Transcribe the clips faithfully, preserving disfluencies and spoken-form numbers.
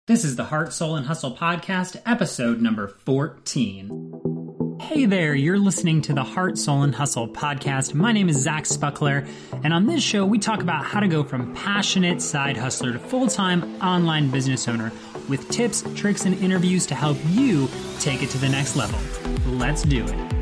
This is the Heart, Soul, and Hustle podcast, episode number fourteen. Hey there, you're listening to the Heart, Soul, and Hustle podcast. My name is Zach Spuckler, and on this show, we talk about how to go from passionate side hustler to full-time online business owner with tips, tricks, and interviews to help you take it to the next level. Let's do it.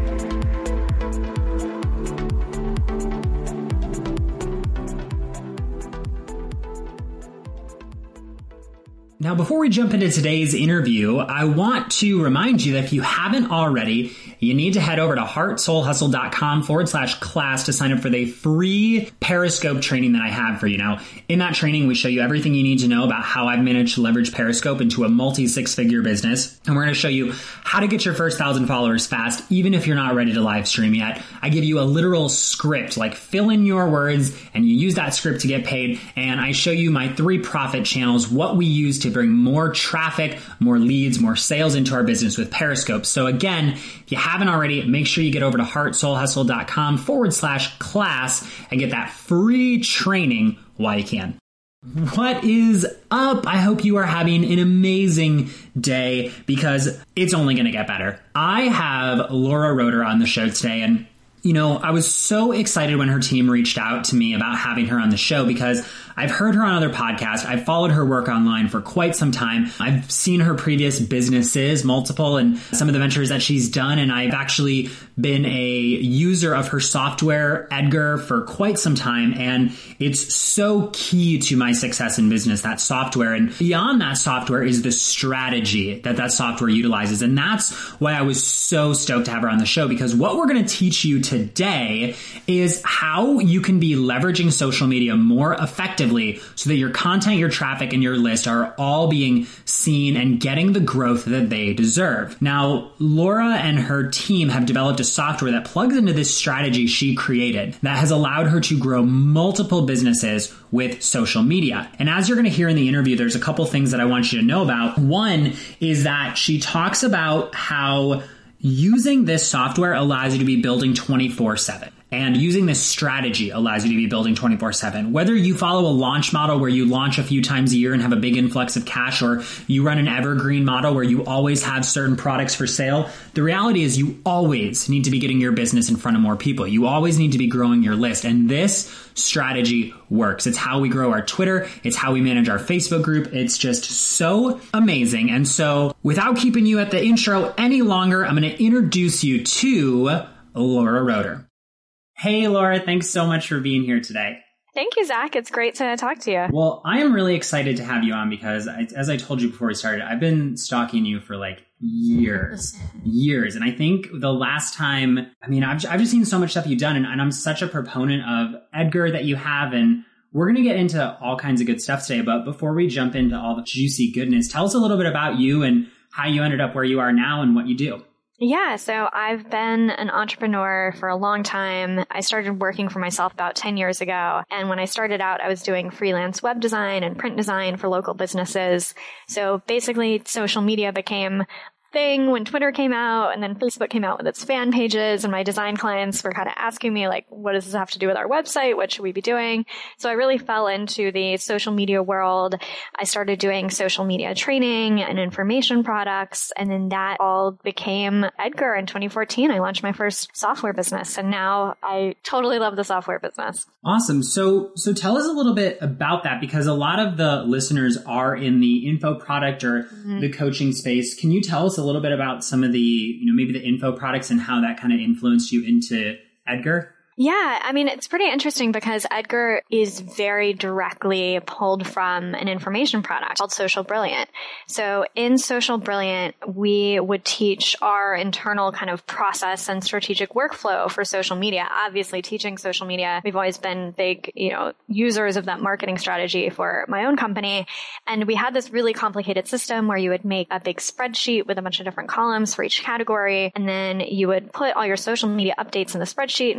Now, before we jump into today's interview, I want to remind you that if you haven't already, you need to head over to heartsoulhustle.com forward slash class to sign up for the free Periscope training that I have for you. Now, in that training, we show you everything you need to know about how I've managed to leverage Periscope into a multi-six-figure business. And we're going to show you how to get your first thousand followers fast, even if you're not ready to live stream yet. I give you a literal script, like fill in your words, and you use that script to get paid. And I show you my three profit channels, what we use to bring more traffic, more leads, more sales into our business with Periscope. So again, if you haven't already, make sure you get over to heartsoulhustle.com forward slash class and get that free training while you can. What is up? I hope you are having an amazing day because it's only going to get better. I have Laura Roeder on the show today, and you know, I was so excited when her team reached out to me about having her on the show because I've heard her on other podcasts. I've followed her work online for quite some time. I've seen her previous businesses, multiple, and some of the ventures that she's done. And I've actually been a user of her software, Edgar, for quite some time. And it's so key to my success in business, that software. And beyond that software is the strategy that that software utilizes. And that's why I was so stoked to have her on the show, because what we're going to teach you today is how you can be leveraging social media more effectively so that your content, your traffic, and your list are all being seen and getting the growth that they deserve. Now, Laura and her team have developed a software that plugs into this strategy she created that has allowed her to grow multiple businesses with social media. And as you're going to hear in the interview, there's a couple things that I want you to know about. One is that she talks about how using this software allows you to be building twenty-four seven. And using this strategy allows you to be building twenty-four seven. Whether you follow a launch model where you launch a few times a year and have a big influx of cash, or you run an evergreen model where you always have certain products for sale, the reality is you always need to be getting your business in front of more people. You always need to be growing your list. And this strategy works. It's how we grow our Twitter. It's how we manage our Facebook group. It's just so amazing. And so without keeping you at the intro any longer, I'm going to introduce you to Laura Roeder. Hey, Laura, thanks so much for being here today. Thank you, Zach. It's great to talk to you. Well, I am really excited to have you on because, I, as I told you before we started, I've been stalking you for like years, years. And I think the last time, I mean, I've, I've just seen so much stuff you've done, and, and I'm such a proponent of Edgar that you have, and we're going to get into all kinds of good stuff today. But before we jump into all the juicy goodness, tell us a little bit about you and how you ended up where you are now and what you do. Yeah, so I've been an entrepreneur for a long time. I started working for myself about ten years ago. And when I started out, I was doing freelance web design and print design for local businesses. So basically, social media became thing when Twitter came out, and then Facebook came out with its fan pages, and my design clients were kind of asking me, like, what does this have to do with our website? What should we be doing? So I really fell into the social media world. I started doing social media training and information products, and then that all became Edgar in twenty fourteen. I launched my first software business, and now I totally love the software business. Awesome. So, so tell us a little bit about that, because a lot of the listeners are in the info product or mm-hmm. the coaching space. Can you tell us a little bit about some of the, you know, maybe the info products and how that kind of influenced you into Edgar? Yeah, I mean, it's pretty interesting because Edgar is very directly pulled from an information product called Social Brilliant. So in Social Brilliant, we would teach our internal kind of process and strategic workflow for social media. Obviously, teaching social media, we've always been big, you know, users of that marketing strategy for my own company. And we had this really complicated system where you would make a big spreadsheet with a bunch of different columns for each category. And then you would put all your social media updates in the spreadsheet and copy and paste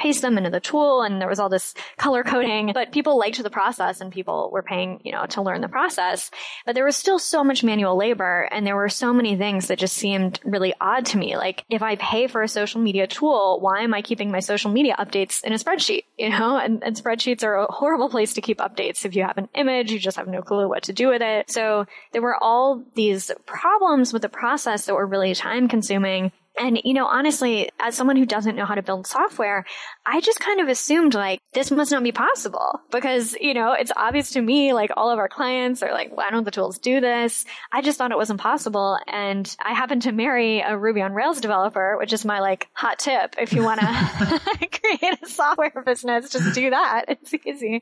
paste them into the tool, and there was all this color coding, but people liked the process and people were paying, you know, to learn the process. But there was still so much manual labor, and there were so many things that just seemed really odd to me. Like, if I pay for a social media tool, why am I keeping my social media updates in a spreadsheet? You know, and, and spreadsheets are a horrible place to keep updates. If you have an image, you just have no clue what to do with it. So there were all these problems with the process that were really time consuming. And, you know, honestly, as someone who doesn't know how to build software, I just kind of assumed like this must not be possible because, you know, it's obvious to me, like all of our clients are like, why don't the tools do this? I just thought it wasn't possible. And I happened to marry a Ruby on Rails developer, which is my like hot tip. If you want to create a software business, just do that. It's easy.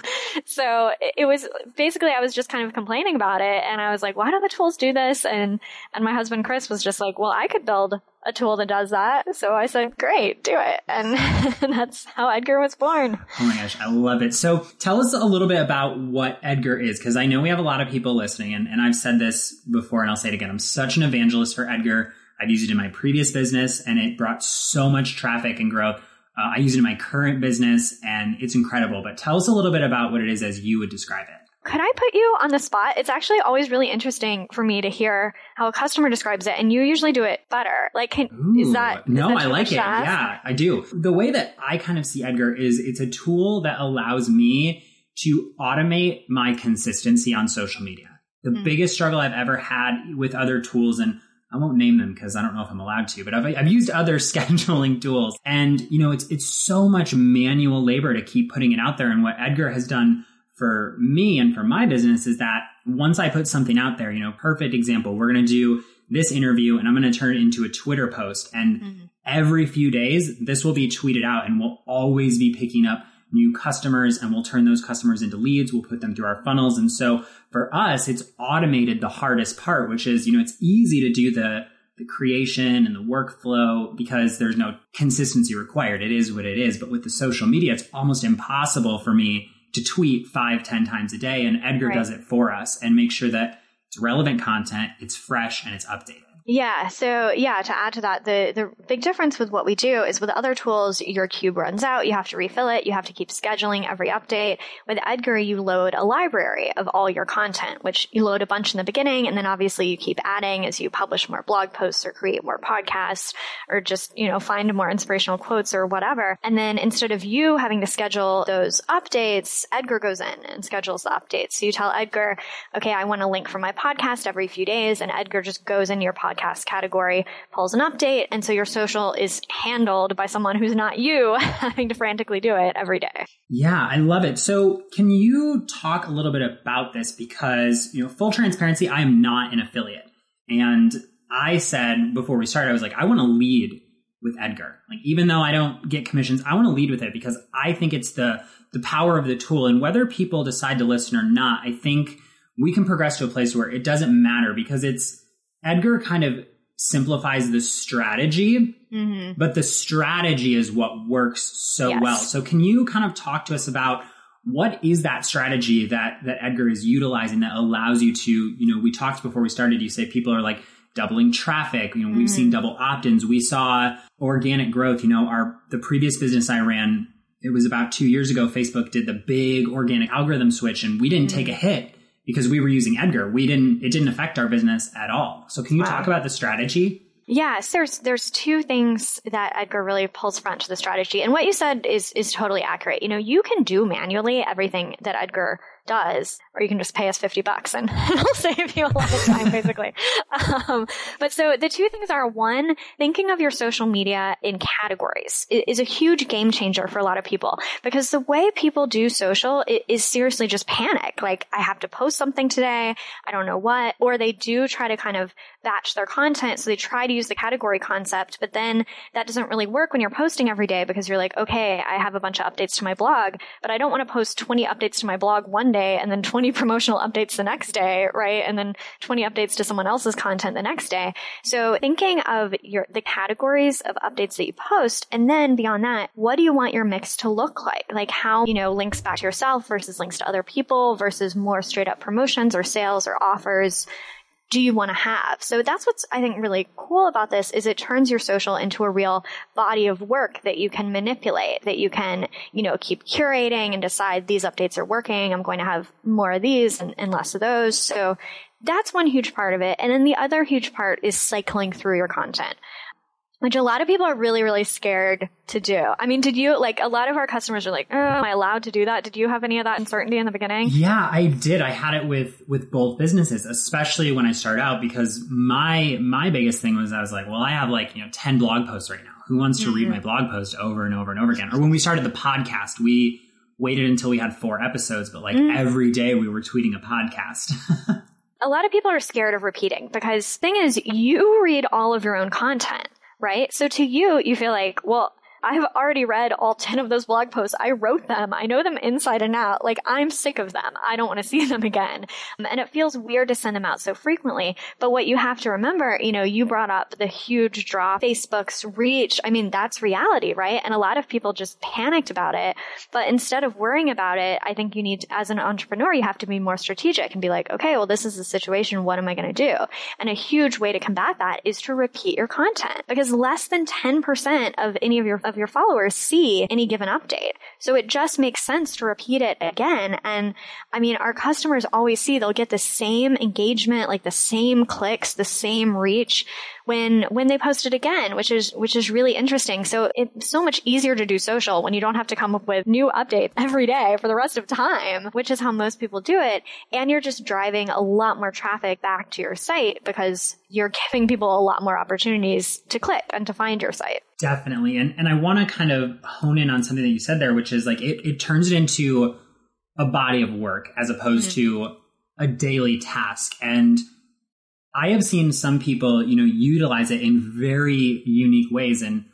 So it was basically, I was just kind of complaining about it. And I was like, why don't the tools do this? And, and my husband, Chris, was just like, well, I could build a tool that does that. So I said, great, do it. And that's how Edgar was born. Oh my gosh, I love it. So tell us a little bit about what Edgar is, because I know we have a lot of people listening, and, and I've said this before and I'll say it again. I'm such an evangelist for Edgar. I've used it in my previous business and it brought so much traffic and growth. Uh, I use it in my current business and it's incredible. But tell us a little bit about what it is as you would describe it. Could I put you on the spot? It's actually always really interesting for me to hear how a customer describes it, and you usually do it better. Like, can, Ooh, is that no? Is that I like it. ask? Yeah, I do. The way that I kind of see Edgar is it's a tool that allows me to automate my consistency on social media. The mm. biggest struggle I've ever had with other tools, and I won't name them because I don't know if I'm allowed to, but I've, I've used other scheduling tools, and you know, it's it's so much manual labor to keep putting it out there. And what Edgar has done for me and for my business is that once I put something out there, you know, perfect example, we're going to do this interview and I'm going to turn it into a Twitter post. And mm-hmm. every few days, this will be tweeted out and we'll always be picking up new customers and we'll turn those customers into leads. We'll put them through our funnels. And so for us, it's automated the hardest part, which is, you know, it's easy to do the the creation and the workflow because there's no consistency required. It is what it is. But with the social media, it's almost impossible for me to tweet five, ten times a day. And Edgar right. does it for us and make sure that it's relevant content, it's fresh, and it's updated. Yeah. So yeah, to add to that, the, the big difference with what we do is with other tools, your cube runs out. You have to refill it. You have to keep scheduling every update. With Edgar, you load a library of all your content, which you load a bunch in the beginning. And then obviously you keep adding as you publish more blog posts or create more podcasts or just, you know, find more inspirational quotes or whatever. And then instead of you having to schedule those updates, Edgar goes in and schedules the updates. So you tell Edgar, okay, I want a link for my podcast every few days. And Edgar just goes in your podcast podcast category, pulls an update, and so your social is handled by someone who's not you having to frantically do it every day. Yeah, I love it. So can you talk a little bit about this? Because, you know, full transparency, I am not an affiliate. And I said before we started, I was like, I want to lead with Edgar. Like, even though I don't get commissions, I want to lead with it because I think it's the the power of the tool. And whether people decide to listen or not, I think we can progress to a place where it doesn't matter because it's Edgar kind of simplifies the strategy, mm-hmm. but the strategy is what works so yes. well. So can you kind of talk to us about what is that strategy that, that Edgar is utilizing that allows you to, you know, we talked before we started, you say people are like doubling traffic. You know, mm-hmm. we've seen double opt-ins. We saw organic growth. You know, our, the previous business I ran, it was about two years ago, Facebook did the big organic algorithm switch and we didn't mm-hmm. take a hit. Because we were using Edgar, we didn't. It didn't affect our business at all. So, can you wow. talk about the strategy? Yes, there's there's two things that Edgar really pulls front to the strategy, and what you said is is totally accurate. You know, you can do manually everything that Edgar does, or you can just pay us fifty bucks and it'll save you a lot of time, basically. Um, but so the two things are, one, thinking of your social media in categories is a huge game changer for a lot of people because the way people do social is seriously just panic. Like, I have to post something today. I don't know what, or they do try to kind of batch their content. So they try to use the category concept, but then that doesn't really work when you're posting every day because you're like, okay, I have a bunch of updates to my blog, but I don't want to post twenty updates to my blog one day and then twenty promotional updates the next day, right? And then twenty updates to someone else's content the next day. So thinking of your the categories of updates that you post, and then beyond that, what do you want your mix to look like? Like how, you know, links back to yourself versus links to other people versus more straight up promotions or sales or offers. do you want to have? So that's what's, I think, really cool about this is it turns your social into a real body of work that you can manipulate, that you can, you know, keep curating and decide these updates are working. I'm going to have more of these and, and less of those. So that's one huge part of it. And then the other huge part is cycling through your content, which a lot of people are really, really scared to do. I mean, did you, like, a lot of our customers are like, oh, am I allowed to do that? Did you have any of that uncertainty in the beginning? Yeah, I did. I had it with, with both businesses, especially when I started out, because my, my biggest thing was I was like, well, I have like, you know, ten blog posts right now. Who wants to mm-hmm. read my blog post over and over and over again? Or when we started the podcast, we waited until we had four episodes, but like mm-hmm. every day we were tweeting a podcast. A lot of people are scared of repeating because the thing is, you read all of your own content. Right? So to you, you feel like, well, I've already read all ten of those blog posts. I wrote them. I know them inside and out. Like, I'm sick of them. I don't want to see them again. Um, and it feels weird to send them out so frequently. But what you have to remember, you know, you brought up the huge drop, Facebook's reach. I mean, that's reality, right? And a lot of people just panicked about it. But instead of worrying about it, I think you need to, as an entrepreneur, you have to be more strategic and be like, okay, well, this is the situation. What am I going to do? And a huge way to combat that is to repeat your content, because less than ten percent of any of your of your followers see any given update. So it just makes sense to repeat it again. And I mean, our customers always see they'll get the same engagement, like the same clicks, the same reach when, when they post it again, which is, which is really interesting. So it's so much easier to do social when you don't have to come up with new updates every day for the rest of time, which is how most people do it. And you're just driving a lot more traffic back to your site because you're giving people a lot more opportunities to click and to find your site. Definitely. And, and I want to kind of hone in on something that you said there, which is like, it, it turns it into a body of work as opposed mm-hmm. to a daily task. And I have seen some people, you know, utilize it in very unique ways. And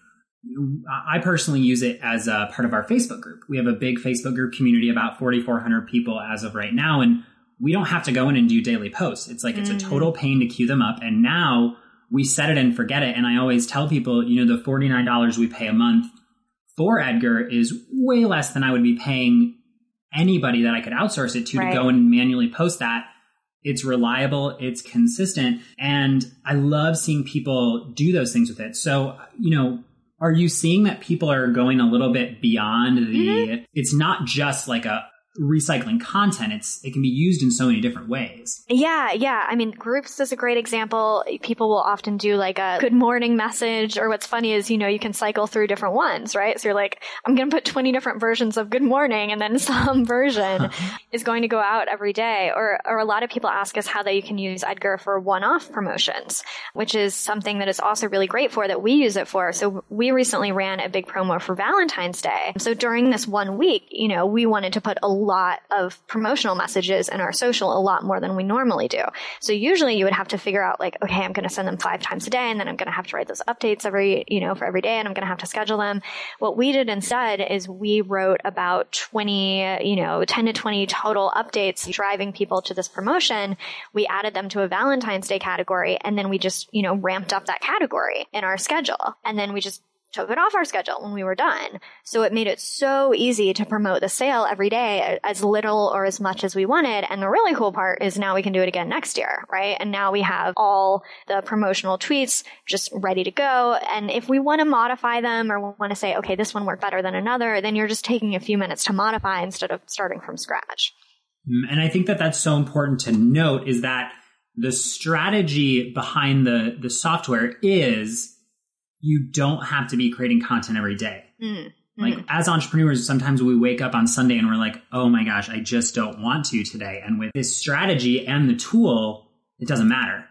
I personally use it as a part of our Facebook group. We have a big Facebook group community, about forty-four hundred people as of right now. And we don't have to go in and do daily posts. It's like, mm-hmm. it's a total pain to queue them up. And now we set it and forget it. And I always tell people, you know, the forty-nine dollars we pay a month for Edgar is way less than I would be paying anybody that I could outsource it to, right. to go and manually post that. It's reliable, it's consistent, and I love seeing people do those things with it. So, you know, are you seeing that people are going a little bit beyond the, mm-hmm. it's not just like a recycling content, it's it can be used in so many different ways. Yeah, yeah. I mean, Groups is a great example. People will often do like a good morning message, or what's funny is, you know, you can cycle through different ones, right? So you're like, I'm going to put twenty different versions of good morning, and then some version is going to go out every day. Or, or a lot of people ask us how they can use Edgar for one-off promotions, which is something that is also really great for, that we use it for. So we recently ran a big promo for Valentine's Day. So during this one week, you know, we wanted to put a lot of promotional messages in our social, a lot more than we normally do. So usually you would have to figure out like, okay, I'm going to send them five times a day, and then I'm going to have to write those updates every, you know, for every day, and I'm going to have to schedule them. What we did instead is we wrote about twenty, you know, ten to twenty total updates driving people to this promotion. We added them to a Valentine's Day category, and then we just, you know, ramped up that category in our schedule. And then we just took it off our schedule when we were done. So it made it so easy to promote the sale every day, as little or as much as we wanted. And the really cool part is now we can do it again next year, right? And now we have all the promotional tweets just ready to go. And if we want to modify them or want to say, okay, this one worked better than another, then you're just taking a few minutes to modify instead of starting from scratch. And I think that that's so important to note, is that the strategy behind the, the software is you don't have to be creating content every day. Mm-hmm. Like as entrepreneurs, sometimes we wake up on Sunday and we're like, oh my gosh, I just don't want to today. And with this strategy and the tool, it doesn't matter.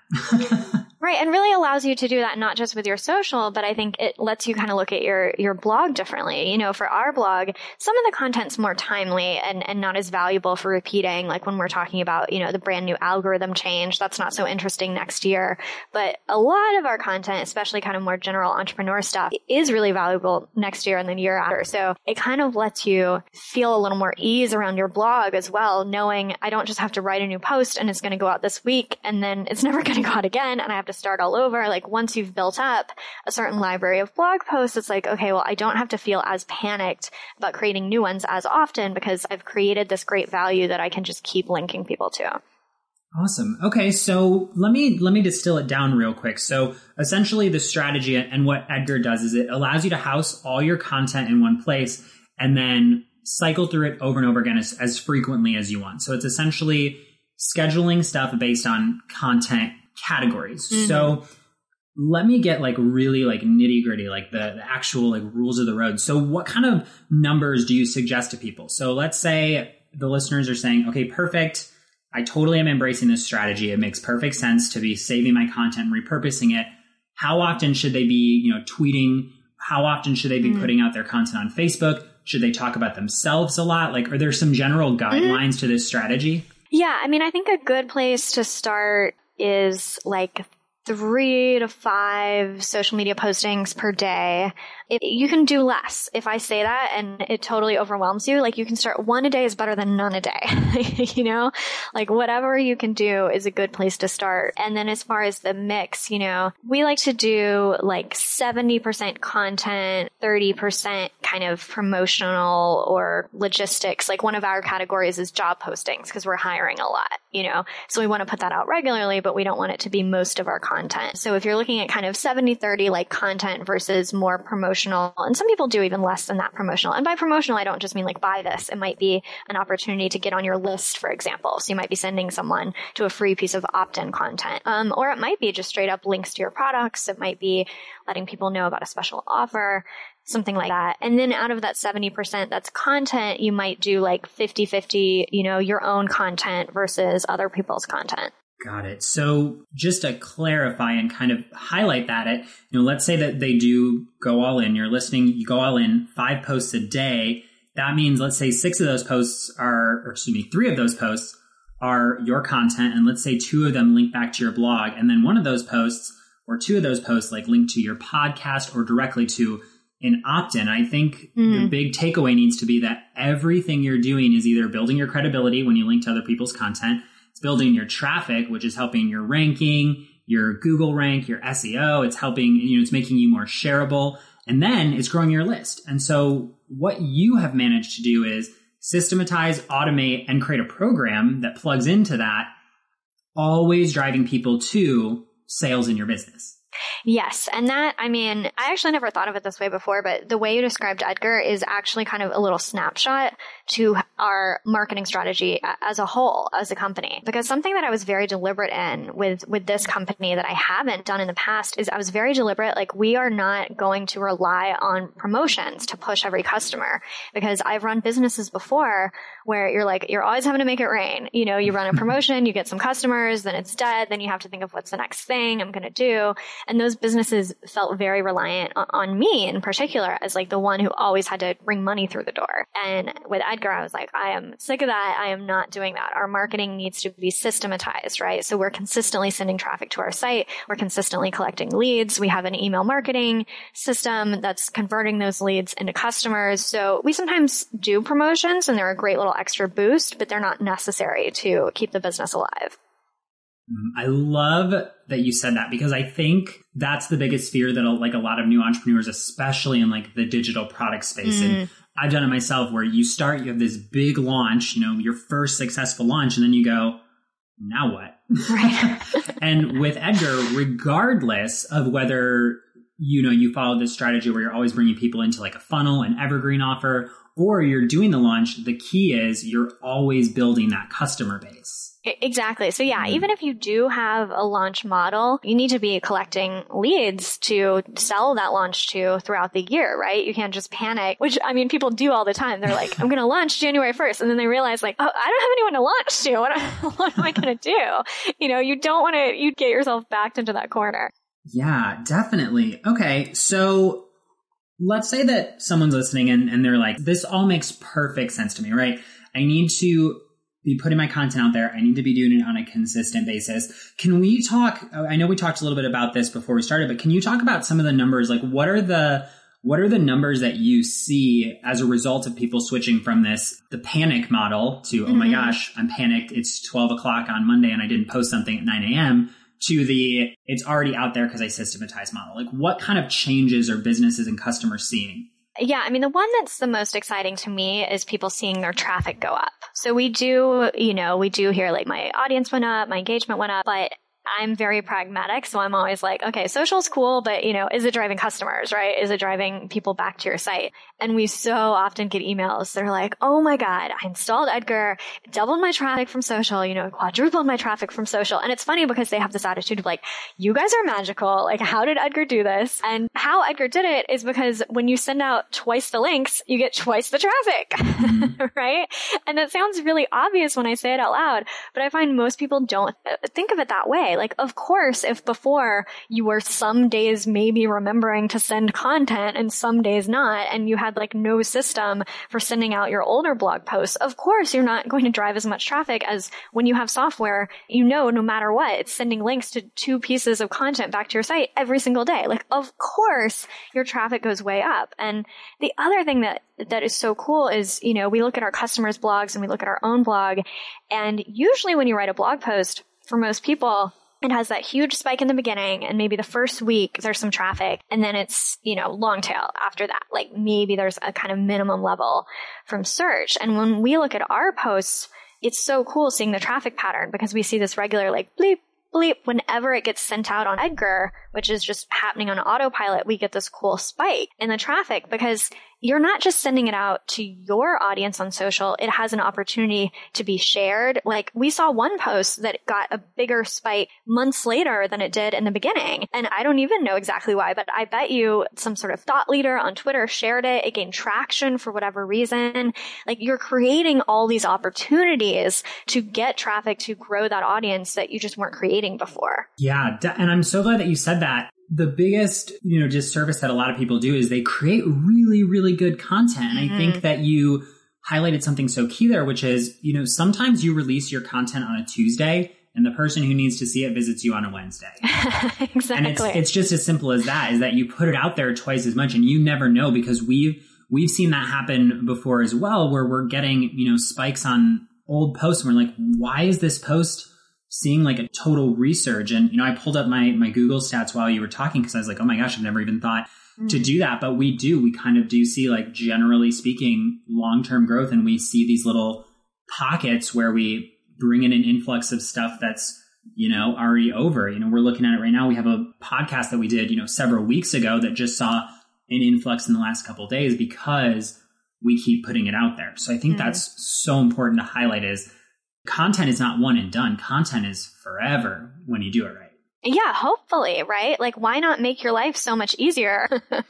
Right. And really allows you to do that, not just with your social, but I think it lets you kind of look at your, your blog differently. You know, for our blog, some of the content's more timely and, and not as valuable for repeating. Like when we're talking about, you know, the brand new algorithm change, that's not so interesting next year. But a lot of our content, especially kind of more general entrepreneur stuff, is really valuable next year and the year after. So it kind of lets you feel a little more ease around your blog as well, knowing I don't just have to write a new post and it's going to go out this week and then it's never going to go out again and I have to start all over. Like once you've built up a certain library of blog posts, it's like, okay, well, I don't have to feel as panicked about creating new ones as often because I've created this great value that I can just keep linking people to. Awesome. Okay. So let me, let me distill it down real quick. So essentially the strategy and what Edgar does is it allows you to house all your content in one place and then cycle through it over and over again as, as frequently as you want. So it's essentially scheduling stuff based on content categories. Mm-hmm. So let me get like really like nitty gritty, like the, the actual like rules of the road. So what kind of numbers do you suggest to people? So let's say the listeners are saying, okay, perfect. I totally am embracing this strategy. It makes perfect sense to be saving my content and repurposing it. How often should they be, you know, tweeting? How often should they be mm. putting out their content on Facebook? Should they talk about themselves a lot? Like, are there some general guidelines mm. to this strategy? Yeah. I mean, I think a good place to start is like three to five social media postings per day. If you can do less. If I say that and it totally overwhelms you, like you can start one a day is better than none a day. You know, like whatever you can do is a good place to start. And then as far as the mix, you know, we like to do like seventy percent content, thirty percent kind of promotional or logistics. Like one of our categories is job postings because we're hiring a lot, you know, so we want to put that out regularly, but we don't want it to be most of our content. So if you're looking at kind of seventy thirty, like content versus more promotional, and some people do even less than that promotional. And by promotional, I don't just mean like buy this. It might be an opportunity to get on your list, for example. So you might be sending someone to a free piece of opt-in content. Um, or it might be just straight up links to your products. It might be letting people know about a special offer, something like that. And then out of that seventy percent that's content, you might do like fifty fifty, you know, your own content versus other people's content. Got it. So just to clarify and kind of highlight that, it, you know, let's say that they do go all in, you're listening, you go all in five posts a day. That means, let's say six of those posts are, or excuse me, three of those posts are your content. And let's say two of them link back to your blog. And then one of those posts or two of those posts like link to your podcast or directly to an opt-in. I think mm. the big takeaway needs to be that everything you're doing is either building your credibility when you link to other people's content, building your traffic, which is helping your ranking, your Google rank, your S E O. It's helping, you know, it's making you more shareable. And then it's growing your list. And so what you have managed to do is systematize, automate, and create a program that plugs into that, always driving people to sales in your business. Yes. And that, I mean, I actually never thought of it this way before, but the way you described Edgar is actually kind of a little snapshot to our marketing strategy as a whole, as a company. Because something that I was very deliberate in with, with this company that I haven't done in the past is I was very deliberate. Like, we are not going to rely on promotions to push every customer, because I've run businesses before where you're like, you're always having to make it rain. You know, you run a promotion, you get some customers, then it's dead. Then you have to think of what's the next thing I'm going to do. And those businesses felt very reliant on, on me in particular as like the one who always had to bring money through the door. And with Edgar, I was like, I am sick of that. I am not doing that. Our marketing needs to be systematized, right? So we're consistently sending traffic to our site. We're consistently collecting leads. We have an email marketing system that's converting those leads into customers. So we sometimes do promotions and they're a great little extra boost, but they're not necessary to keep the business alive. I love that you said that, because I think that's the biggest fear that like a lot of new entrepreneurs, especially in like the digital product space. Mm. And I've done it myself, where you start, you have this big launch, you know, your first successful launch, and then you go, now what? Right. And with Edgar, regardless of whether, you know, you follow this strategy where you're always bringing people into like a funnel, an evergreen offer, or you're doing the launch, the key is you're always building that customer base. Exactly. So yeah, even if you do have a launch model, you need to be collecting leads to sell that launch to throughout the year, right? You can't just panic, which I mean, people do all the time. They're like, I'm going to launch January first. And then they realize like, oh, I don't have anyone to launch to. What, what am I going to do? You know, you don't want to, you get yourself backed into that corner. Yeah, definitely. Okay. So let's say that someone's listening and, and they're like, this all makes perfect sense to me, right? I need to be putting my content out there. I need to be doing it on a consistent basis. Can we talk, I know we talked a little bit about this before we started, but can you talk about some of the numbers? Like what are the, what are the numbers that you see as a result of people switching from this, the panic model to, mm-hmm. oh my gosh, I'm panicked. It's twelve o'clock on Monday and I didn't post something at nine a.m. to the, it's already out there because I systematize model. Like what kind of changes are businesses and customers seeing? Yeah, I mean, the one that's the most exciting to me is people seeing their traffic go up. So we do, you know, we do hear like my audience went up, my engagement went up, but I'm very pragmatic. So I'm always like, okay, social's cool, but you know, is it driving customers, right? Is it driving people back to your site? And we so often get emails. They're like, oh my God, I installed Edgar, doubled my traffic from social, you know, quadrupled my traffic from social. And it's funny because they have this attitude of like, you guys are magical. Like, how did Edgar do this? And how Edgar did it is because when you send out twice the links, you get twice the traffic, mm-hmm. right? And that sounds really obvious when I say it out loud, but I find most people don't think of it that way. Like, of course, if before you were some days maybe remembering to send content and some days not, and you had like no system for sending out your older blog posts, of course you're not going to drive as much traffic as when you have software, you know, no matter what, it's sending links to two pieces of content back to your site every single day. Like, of course your traffic goes way up. And the other thing that that is so cool is, you know, we look at our customers' blogs and we look at our own blog, and usually when you write a blog post, for most people, it has that huge spike in the beginning, and maybe the first week there's some traffic, and then it's, you know, long tail after that. Like maybe there's a kind of minimum level from search. And when we look at our posts, it's so cool seeing the traffic pattern because we see this regular like bleep, bleep. Whenever it gets sent out on Edgar, which is just happening on autopilot, we get this cool spike in the traffic because you're not just sending it out to your audience on social. It has an opportunity to be shared. Like we saw one post that got a bigger spike months later than it did in the beginning. And I don't even know exactly why, but I bet you some sort of thought leader on Twitter shared it. It gained traction for whatever reason. Like you're creating all these opportunities to get traffic to grow that audience that you just weren't creating before. Yeah. And I'm so glad that you said that. The biggest, you know, disservice that a lot of people do is they create really, really good content. And mm-hmm. I think that you highlighted something so key there, which is, you know, sometimes you release your content on a Tuesday and the person who needs to see it visits you on a Wednesday. Exactly. And it's, it's just as simple as that, is that you put it out there twice as much and you never know, because we've, we've seen that happen before as well, where we're getting, you know, spikes on old posts and we're like, why is this post seeing like a total resurge? And, you know, I pulled up my, my Google stats while you were talking because I was like, oh my gosh, I've never even thought mm. to do that. But we do, we kind of do see, like, generally speaking, long-term growth. And we see these little pockets where we bring in an influx of stuff that's, you know, already over. You know, we're looking at it right now. We have a podcast that we did, you know, several weeks ago that just saw an influx in the last couple of days because we keep putting it out there. So I think mm. that's so important to highlight, is content is not one and done. Content is forever when you do it right. Yeah, hopefully, right? Like, why not make your life so much easier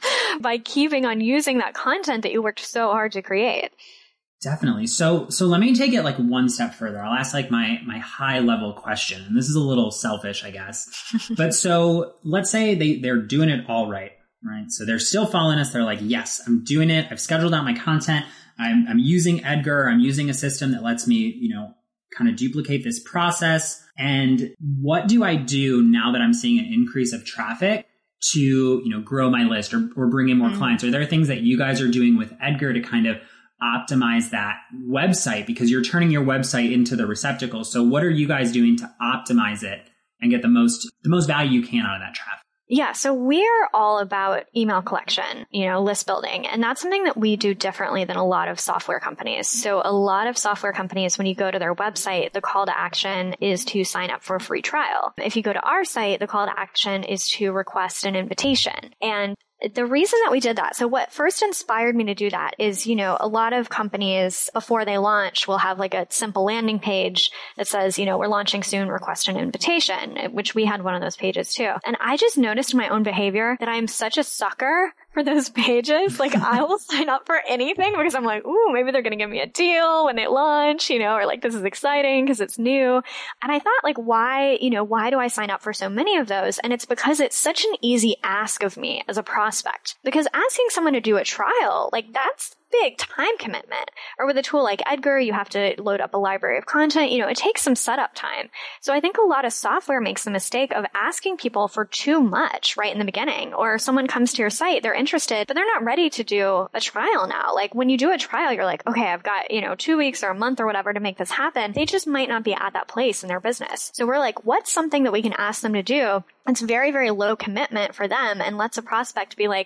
by keeping on using that content that you worked so hard to create? Definitely. So, so let me take it like one step further. I'll ask like my, my high level question. And this is a little selfish, I guess. But so let's say they, they're doing it all right, right? So they're still following us. They're like, yes, I'm doing it. I've scheduled out my content. I'm, I'm using Edgar. I'm using a system that lets me, you know, kind of duplicate this process. And what do I do now that I'm seeing an increase of traffic to, you know, grow my list or, or bring in more mm-hmm. clients? Are there things that you guys are doing with Edgar to kind of optimize that website? Because you're turning your website into the receptacle. So what are you guys doing to optimize it and get the most, the most value you can out of that traffic? Yeah, so we're all about email collection, you know, list building. And that's something that we do differently than a lot of software companies. So a lot of software companies, when you go to their website, the call to action is to sign up for a free trial. If you go to our site, the call to action is to request an invitation. And the reason that we did that, so what first inspired me to do that is, you know, a lot of companies before they launch will have like a simple landing page that says, you know, we're launching soon, request an invitation, which we had one of those pages too. And I just noticed in my own behavior that I'm such a sucker for those pages. Like I will sign up for anything because I'm like, ooh, maybe they're going to give me a deal when they launch, you know, or like this is exciting because it's new. And I thought like, why, you know, why do I sign up for so many of those? And it's because it's such an easy ask of me as a prospect, because asking someone to do a trial, like that's big time commitment. Or with a tool like Edgar, you have to load up a library of content. You know, it takes some setup time. So I think a lot of software makes the mistake of asking people for too much right in the beginning. Or someone comes to your site, they're interested, but they're not ready to do a trial now. Like when you do a trial, you're like, okay, I've got, you know, two weeks or a month or whatever to make this happen. They just might not be at that place in their business. So we're like, what's something that we can ask them to do? It's very, very low commitment for them and lets a prospect be like,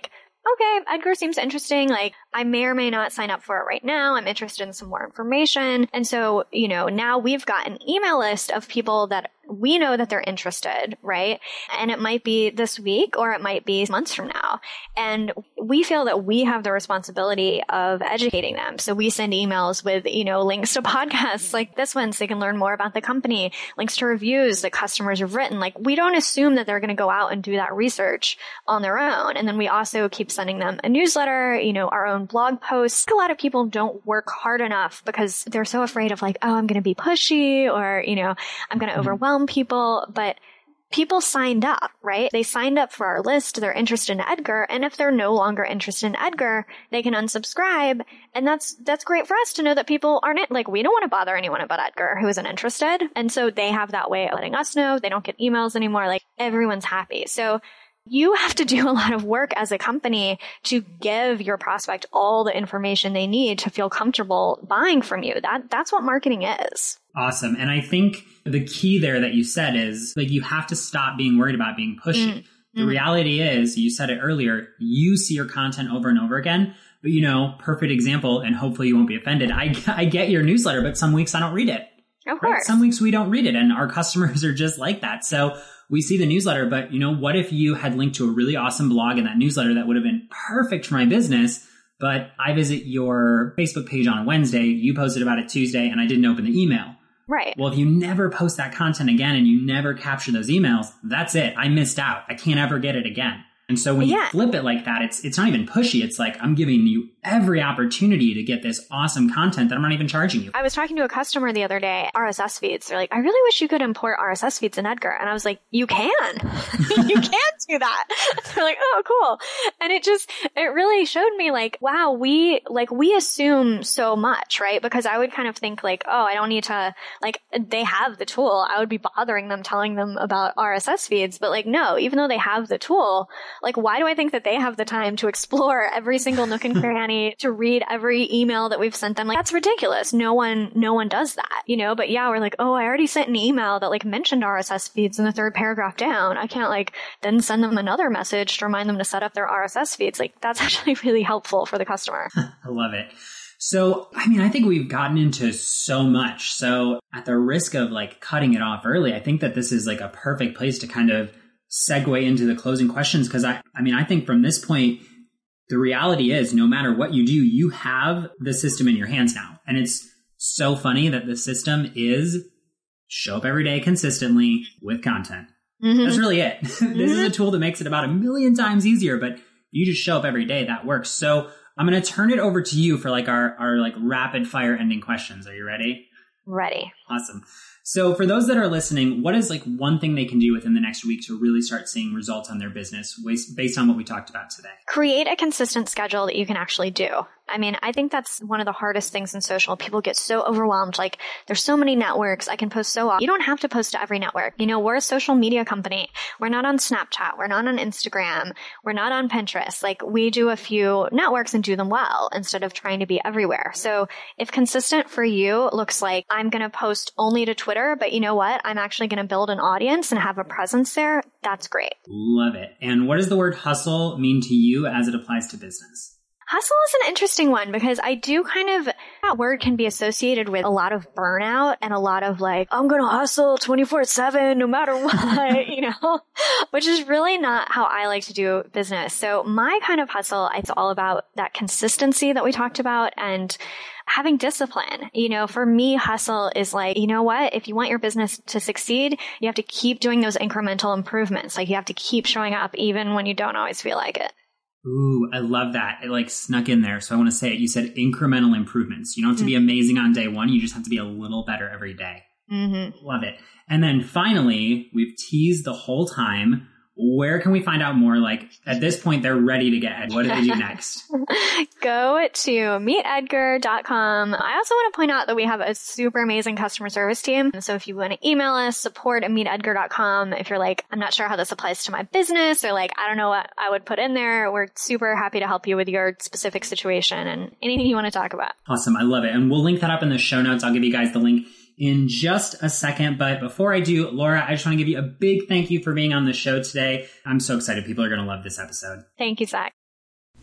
okay, Edgar seems interesting. Like, I may or may not sign up for it right now. I'm interested in some more information. And so, you know, now we've got an email list of people that we know that they're interested, right? And it might be this week or it might be months from now. And we feel that we have the responsibility of educating them. So we send emails with, you know, links to podcasts like this one so they can learn more about the company, links to reviews that customers have written. Like, we don't assume that they're going to go out and do that research on their own. And then we also keep sending them a newsletter, you know, our own blog posts. A lot of people don't work hard enough because they're so afraid of like, oh, I'm going to be pushy or, you know, I'm going to overwhelm people, but people signed up, right? They signed up for our list. They're interested in Edgar. And if they're no longer interested in Edgar, they can unsubscribe. And that's, that's great for us to know that people aren't like, we don't want to bother anyone about Edgar who isn't interested. And so they have that way of letting us know. They don't get emails anymore. Like, everyone's happy. So you have to do a lot of work as a company to give your prospect all the information they need to feel comfortable buying from you. That that's what marketing is. Awesome. And I think the key there that you said is like, you have to stop being worried about being pushy. Mm. The mm. reality is, you said it earlier, you see your content over and over again, but you know, perfect example, and hopefully you won't be offended. I, I get your newsletter, but some weeks I don't read it. Of course. Right? Some weeks we don't read it, and our customers are just like that. So we see the newsletter, but you know, what if you had linked to a really awesome blog in that newsletter that would have been perfect for my business, but I visit your Facebook page on a Wednesday, you posted about it Tuesday, and I didn't open the email. Right. Well, if you never post that content again and you never capture those emails, that's it. I missed out. I can't ever get it again. And so when yeah. you flip it like that, it's it's not even pushy. It's like, I'm giving you every opportunity to get this awesome content that I'm not even charging you. I was talking to a customer the other day, R S S feeds. They're like, I really wish you could import R S S feeds in Edgar. And I was like, you can. You can do that. They're like, oh, cool. And it just, it really showed me like, wow, we, like, we assume so much, right? Because I would kind of think like, oh, I don't need to, like, they have the tool. I would be bothering them, telling them about R S S feeds. But like, no, even though they have the tool, like, why do I think that they have the time to explore every single nook and cranny, to read every email that we've sent them? Like, that's ridiculous. No one, no one does that, you know? But yeah, we're like, oh, I already sent an email that like mentioned R S S feeds in the third paragraph down. I can't like then send them another message to remind them to set up their R S S feeds. Like, that's actually really helpful for the customer. I love it. So, I mean, I think we've gotten into so much. So at the risk of like cutting it off early, I think that this is like a perfect place to kind of segue into the closing questions. Cause I, I mean, I think from this point, the reality is no matter what you do, you have the system in your hands now. And it's so funny that the system is show up every day consistently with content. Mm-hmm. That's really it. Mm-hmm. This is a tool that makes it about a million times easier, but you just show up every day. That works. So I'm going to turn it over to you for like our, our like rapid fire ending questions. Are you ready? Ready. Awesome. So for those that are listening, what is like one thing they can do within the next week to really start seeing results on their business based on what we talked about today? Create a consistent schedule that you can actually do. I mean, I think that's one of the hardest things in social. People get so overwhelmed. Like, there's so many networks. I can post so often. You don't have to post to every network. You know, we're a social media company. We're not on Snapchat. We're not on Instagram. We're not on Pinterest. Like, we do a few networks and do them well instead of trying to be everywhere. So if consistent for you looks like I'm going to post only to Twitter, but you know what? I'm actually going to build an audience and have a presence there. That's great. Love it. And what does the word hustle mean to you as it applies to business? Hustle is an interesting one because I do kind of, that word can be associated with a lot of burnout and a lot of like, I'm going to hustle twenty-four seven no matter what, you know, which is really not how I like to do business. So my kind of hustle, it's all about that consistency that we talked about and having discipline. You know, for me, hustle is like, you know what? If you want your business to succeed, you have to keep doing those incremental improvements. Like, you have to keep showing up even when you don't always feel like it. Ooh, I love that. It like snuck in there. So I want to say it. You said incremental improvements. You don't have to be amazing on day one. You just have to be a little better every day. Mm-hmm. Love it. And then finally, we've teased the whole time. Where can we find out more? Like, at this point, they're ready to get Ed. What do they do next? Go to meet edgar dot com. I also want to point out that we have a super amazing customer service team. So if you want to email us, support at meet edgar dot com. If you're like, I'm not sure how this applies to my business, or like, I don't know what I would put in there, we're super happy to help you with your specific situation and anything you want to talk about. Awesome. I love it. And we'll link that up in the show notes. I'll give you guys the link in just a second. But before I do, Laura, I just want to give you a big thank you for being on the show today. I'm so excited. People are going to love this episode. Thank you, Zach.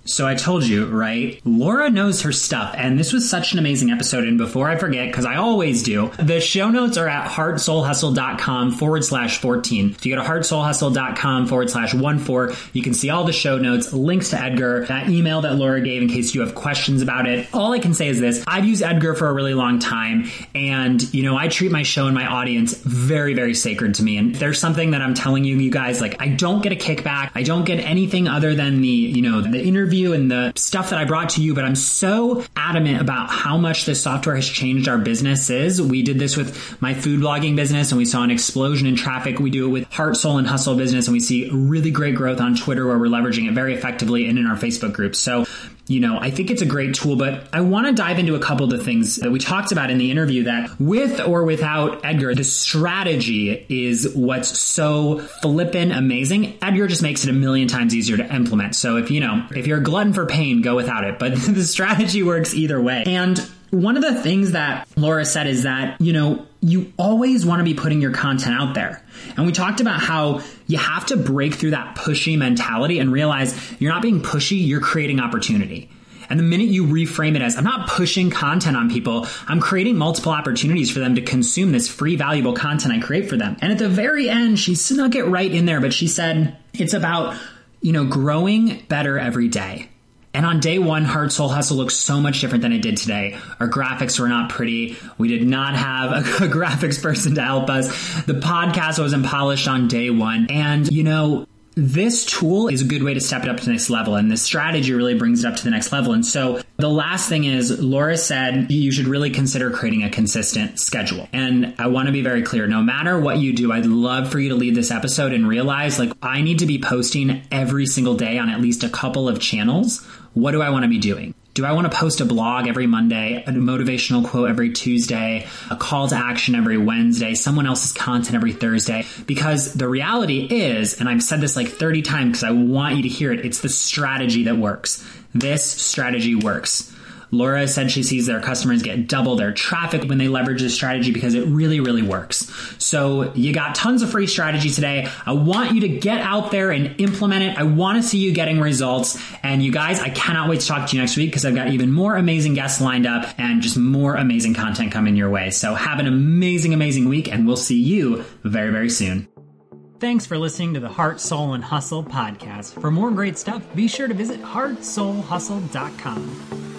So I told you, right? Laura knows her stuff, and this was such an amazing episode. And before I forget, because I always do, the show notes are at heartsoulhustle.com forward slash 14. If you go to heartsoulhustle.com forward slash 14, you can see all the show notes, links to Edgar, that email that Laura gave in case you have questions about it. All I can say is this: I've used Edgar for a really long time, and, you know, I treat my show and my audience very, very sacred to me. And if there's something that I'm telling you, you guys, like, I don't get a kickback. I don't get anything other than the, you know, the interview and the stuff that I brought to you, but I'm so adamant about how much this software has changed our businesses. We did this with my food blogging business, and we saw an explosion in traffic. We do it with Heart, Soul, and Hustle business, and we see really great growth on Twitter, where we're leveraging it very effectively, and in our Facebook group. So, you know, I think it's a great tool, but I want to dive into a couple of the things that we talked about in the interview, that with or without Edgar, the strategy is what's so flippin' amazing. Edgar just makes it a million times easier to implement. So if, you know, if you're a glutton for pain, go without it, but the strategy works either way. And one of the things that Laura said is that, you know, you always want to be putting your content out there. And we talked about how you have to break through that pushy mentality and realize you're not being pushy, you're creating opportunity. And the minute you reframe it as, I'm not pushing content on people, I'm creating multiple opportunities for them to consume this free, valuable content I create for them. And at the very end, she snuck it right in there, but she said, it's about, you know, growing better every day. And on day one, Heart Soul Hustle looks so much different than it did today. Our graphics were not pretty. We did not have a, a graphics person to help us. The podcast wasn't polished on day one. And, you know, this tool is a good way to step it up to the next level. And this strategy really brings it up to the next level. And so the last thing is, Laura said you should really consider creating a consistent schedule. And I want to be very clear, no matter what you do, I'd love for you to leave this episode and realize, like, I need to be posting every single day on at least a couple of channels. What do I want to be doing? Do I want to post a blog every Monday, a motivational quote every Tuesday, a call to action every Wednesday, someone else's content every Thursday? Because the reality is, and I've said this like thirty times because I want you to hear it, it's the strategy that works. This strategy works. Laura said she sees their customers get double their traffic when they leverage this strategy because it really, really works. So you got tons of free strategy today. I want you to get out there and implement it. I want to see you getting results. And you guys, I cannot wait to talk to you next week because I've got even more amazing guests lined up and just more amazing content coming your way. So have an amazing, amazing week, and we'll see you very, very soon. Thanks for listening to the Heart, Soul, and Hustle podcast. For more great stuff, be sure to visit heart soul hustle dot com.